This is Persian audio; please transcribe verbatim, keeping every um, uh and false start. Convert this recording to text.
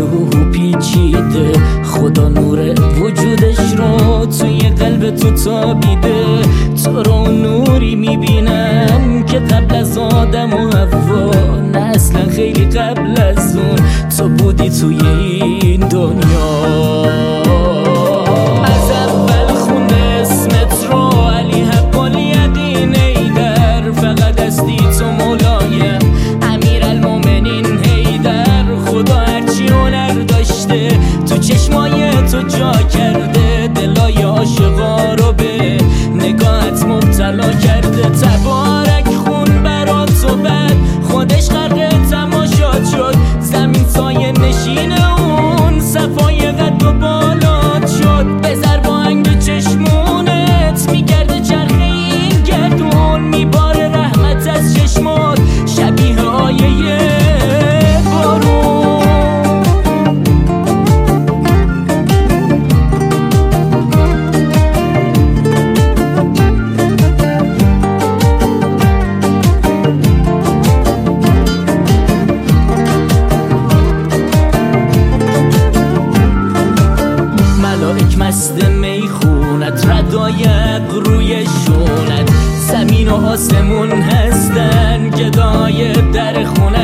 و پیچیده، خدا نور وجودش رو توی قلب تو تابیده. تو رو نوری میبینم که قبل از آدم و حوا، نه اصلا خیلی قبل از اون تو بودی توی این دنیا. از اول خونده اسمت رو علی حق الیقین ایدر، فقط هستی تو مولایم امیرالمومنین حیدر. خدا هرچی هنر داشته تو چشمای تو جا کرده، دلای عاشقا رو به نگاهت مبتلا کرده. تبارک خون برا تو بد خودش غرق تماشات شد، زمین سایه نشین اون صفای قد و بالات شد. بذر با انگ چشمونت میگرده چرخه این گردون، میباره رحمت از چشمات شبیه آیه بارون. ملائک مست میخونت، ردایق روی شونت، زمین و آسمون هستن گدای در خونت.